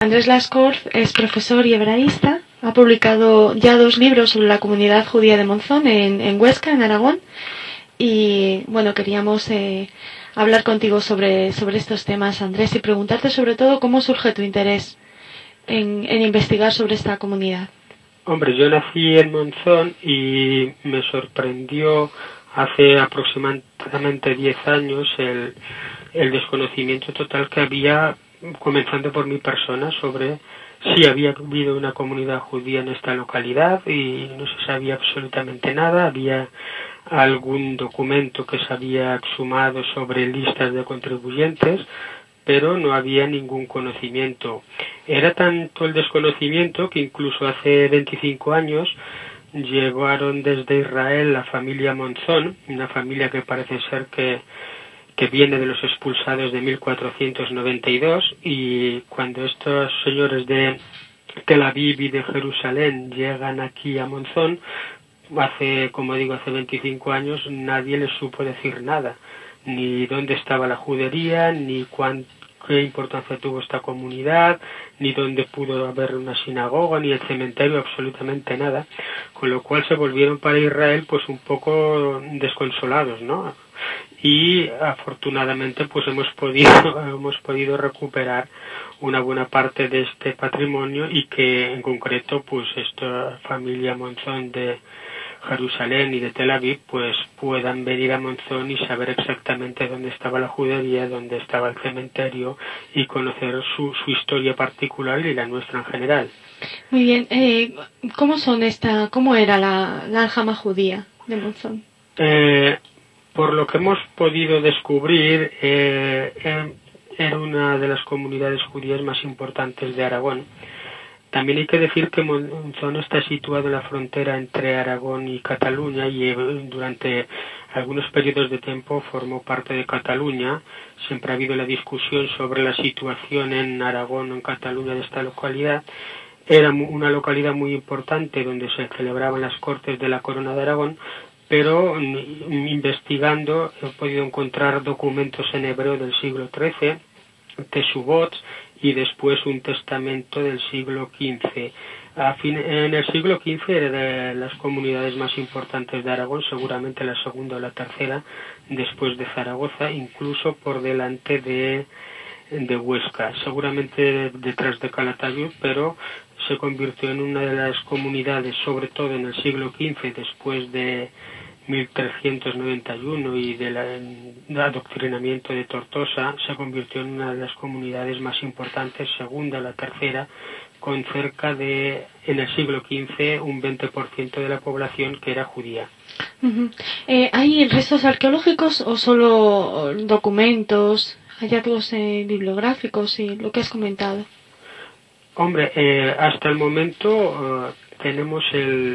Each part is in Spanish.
Andrés Lascorz es profesor y hebraísta. Ha publicado ya 2 libros sobre la comunidad judía de Monzón en Huesca, en Aragón. Y bueno, queríamos hablar contigo sobre estos temas, Andrés, y preguntarte sobre todo cómo surge tu interés en investigar sobre esta comunidad. Hombre, yo nací en Monzón y me sorprendió hace aproximadamente 10 años el desconocimiento total que había, comenzando por mi persona, sobre si había habido una comunidad judía en esta localidad, y no se sabía absolutamente nada. Había algún documento que se había exhumado sobre listas de contribuyentes, pero no había ningún conocimiento. Era tanto el desconocimiento que incluso hace 25 años llegaron desde Israel la familia Monzón, una familia que parece ser que viene de los expulsados de 1492, y cuando estos señores de Tel Aviv y de Jerusalén llegan aquí a Monzón, hace 25 años, nadie les supo decir nada, ni dónde estaba la judería, ni qué importancia tuvo esta comunidad, ni dónde pudo haber una sinagoga, ni el cementerio, absolutamente nada, con lo cual se volvieron para Israel pues un poco desconsolados, ¿no? Y afortunadamente pues hemos podido recuperar una buena parte de este patrimonio, y que en concreto pues esta familia Monzón de Jerusalén y de Tel Aviv pues puedan venir a Monzón y saber exactamente dónde estaba la judería, dónde estaba el cementerio, y conocer su historia particular y la nuestra en general. Muy bien. ¿Cómo era la aljama judía de Monzón? Por lo que hemos podido descubrir, era una de las comunidades judías más importantes de Aragón. También hay que decir que Monzón está situado en la frontera entre Aragón y Cataluña, y durante algunos periodos de tiempo formó parte de Cataluña. Siempre ha habido la discusión sobre la situación en Aragón o en Cataluña de esta localidad. Era una localidad muy importante donde se celebraban las Cortes de la Corona de Aragón, pero investigando he podido encontrar documentos en hebreo del siglo XIII, Teshuvot, y después un testamento del siglo XV. En el siglo XV era de las comunidades más importantes de Aragón, seguramente la segunda o la tercera después de Zaragoza, incluso por delante de Huesca, seguramente detrás de Calatayud, pero se convirtió en una de las comunidades, sobre todo en el siglo XV, después de 1391 y del adoctrinamiento de Tortosa, se convirtió en una de las comunidades más importantes, segunda o la tercera, con cerca de, en el siglo XV, un 20% de la población que era judía. Uh-huh. ¿Hay restos arqueológicos o solo documentos, hallazgos bibliográficos y lo que has comentado? Hombre, hasta el momento tenemos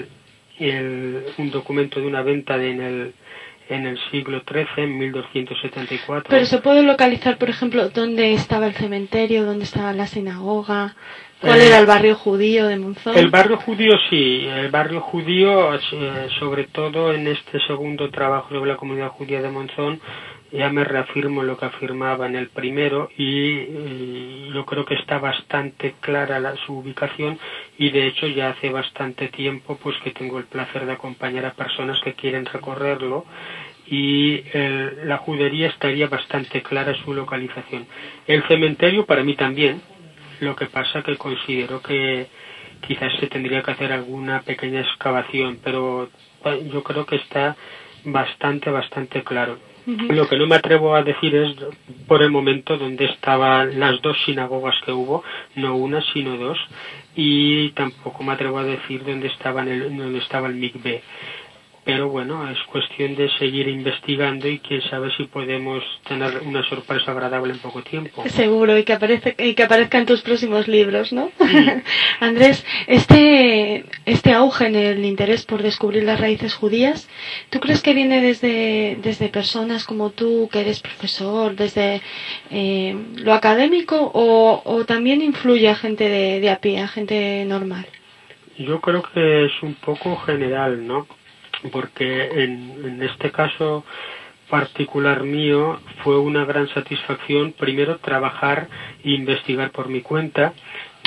un documento de una venta en el siglo XIII, en 1274. Pero se puede localizar, por ejemplo, dónde estaba el cementerio, dónde estaba la sinagoga, cuál era el barrio judío de Monzón. El barrio judío sí, el barrio judío, sobre todo en este segundo trabajo sobre la comunidad judía de Monzón, ya me reafirmo lo que afirmaba en el primero, y yo creo que está bastante clara su ubicación, y de hecho ya hace bastante tiempo pues que tengo el placer de acompañar a personas que quieren recorrerlo, y la judería estaría bastante clara su localización. El cementerio para mí también, lo que pasa que considero que quizás se tendría que hacer alguna pequeña excavación, pero yo creo que está bastante claro. Uh-huh. Lo que no me atrevo a decir es por el momento dónde estaban las 2 sinagogas que hubo, no una sino 2, y tampoco me atrevo a decir dónde estaba el mikvé. Pero bueno, es cuestión de seguir investigando, y quién sabe si podemos tener una sorpresa agradable en poco tiempo. Seguro, y que aparezca en tus próximos libros, ¿no? Sí. Andrés, este auge en el interés por descubrir las raíces judías, ¿tú crees que viene desde personas como tú, que eres profesor, desde lo académico, o también influye a gente de a pie, a gente normal? Yo creo que es un poco general, ¿no? Porque en este caso particular mío fue una gran satisfacción primero trabajar e investigar por mi cuenta,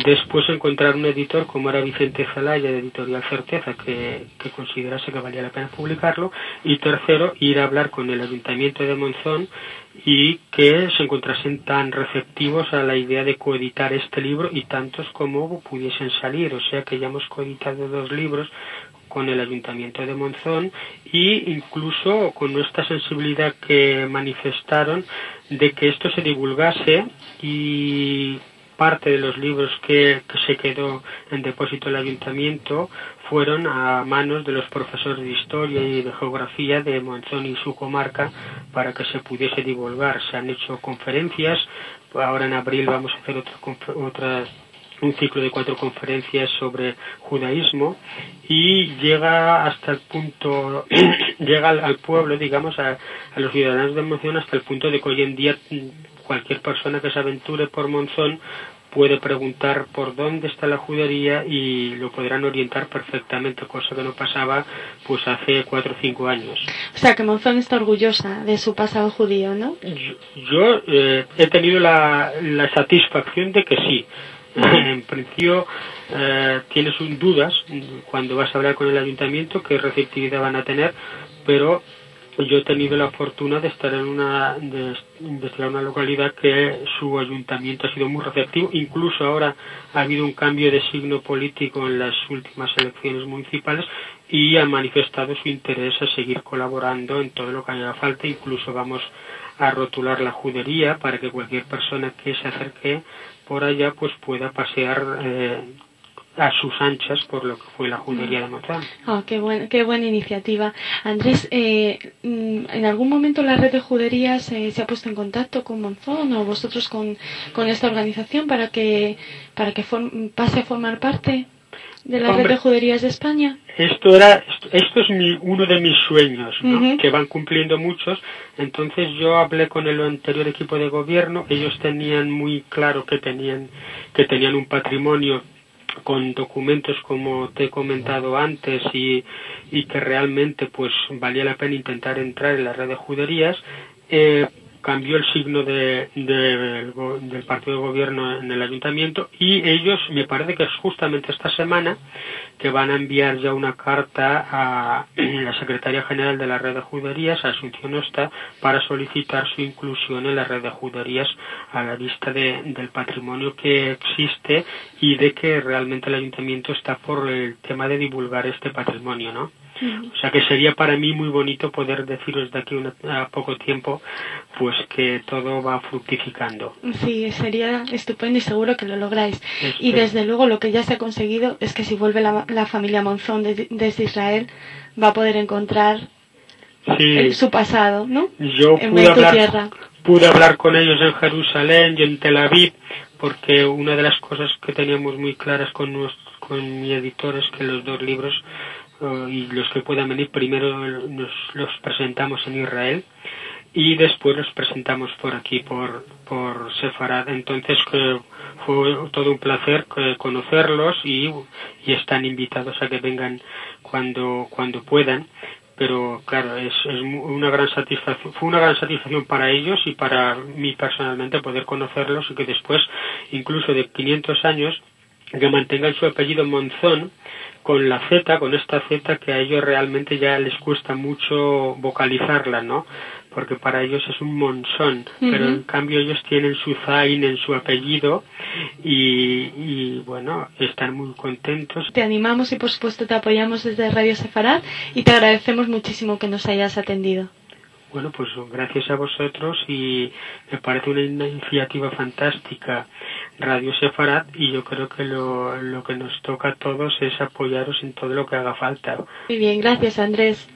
Después encontrar un editor como era Vicente Zelaya de Editorial Certeza que considerase que valía la pena publicarlo, y tercero, ir a hablar con el Ayuntamiento de Monzón y que se encontrasen tan receptivos a la idea de coeditar este libro y tantos como pudiesen salir. O sea que ya hemos coeditado 2 libros con el Ayuntamiento de Monzón, y incluso con esta sensibilidad que manifestaron de que esto se divulgase, y parte de los libros que se quedó en depósito del Ayuntamiento fueron a manos de los profesores de Historia y de Geografía de Monzón y su comarca para que se pudiese divulgar. Se han hecho conferencias, ahora en abril vamos a hacer un ciclo de 4 conferencias sobre judaísmo, y llega hasta el punto, llega al pueblo, digamos, a los ciudadanos de Monzón, hasta el punto de que hoy en día cualquier persona que se aventure por Monzón puede preguntar por dónde está la judería y lo podrán orientar perfectamente, cosa que no pasaba pues hace 4 o 5 años. O sea, que Monzón está orgullosa de su pasado judío, ¿no? Yo he tenido la satisfacción de que sí. En principio tienes dudas cuando vas a hablar con el ayuntamiento qué receptividad van a tener, pero yo he tenido la fortuna de estar en una localidad que su ayuntamiento ha sido muy receptivo. Incluso ahora ha habido un cambio de signo político en las últimas elecciones municipales y han manifestado su interés a seguir colaborando en todo lo que haga falta. Incluso vamos a rotular la judería para que cualquier persona que se acerque por allá pues pueda pasear a sus anchas por lo que fue la judería de Monzón. Oh, qué buena iniciativa. Andrés, ¿en algún momento la red de juderías se ha puesto en contacto con Monzón o vosotros con esta organización para que pase a formar parte de la red de juderías de España? Esto es uno de mis sueños, ¿no? Que van cumpliendo muchos. Entonces yo hablé con el anterior equipo de gobierno. Ellos tenían muy claro que tenían un patrimonio con documentos como te he comentado antes y que realmente pues valía la pena intentar entrar en la red de juderías. Cambió el signo del partido de gobierno en el ayuntamiento y ellos, me parece que es justamente esta semana, que van a enviar ya una carta a la Secretaría General de la Red de Juderías, a Asunción Osta, para solicitar su inclusión en la Red de Juderías a la vista del patrimonio que existe y de que realmente el ayuntamiento está por el tema de divulgar este patrimonio, ¿no? O sea que sería para mí muy bonito poder deciros de aquí a poco tiempo pues que todo va fructificando. Sí, sería estupendo y seguro que lo lográis. Y desde luego lo que ya se ha conseguido es que si vuelve la familia Monzón desde Israel va a poder encontrar su pasado, ¿no? Yo pude hablar con ellos en Jerusalén y en Tel Aviv, porque una de las cosas que teníamos muy claras con mi editor es que los 2 libros y los que puedan venir primero los presentamos en Israel y después los presentamos por aquí por Sefarad. Entonces fue todo un placer conocerlos y están invitados a que vengan cuando puedan. Pero claro, es una gran satisfacción, fue una gran satisfacción para ellos y para mí personalmente poder conocerlos y que después, incluso de 500 años, que mantengan su apellido Monzón con la Z, con esta Z que a ellos realmente ya les cuesta mucho vocalizarla, ¿no? Porque para ellos es un Monzón, pero en cambio ellos tienen su Zain en su apellido y bueno, están muy contentos. Te animamos y por supuesto te apoyamos desde Radio Sefarad y te agradecemos muchísimo que nos hayas atendido. Bueno, pues gracias a vosotros y me parece una iniciativa fantástica Radio Sefarad y yo creo que lo que nos toca a todos es apoyaros en todo lo que haga falta. Muy bien, gracias Andrés.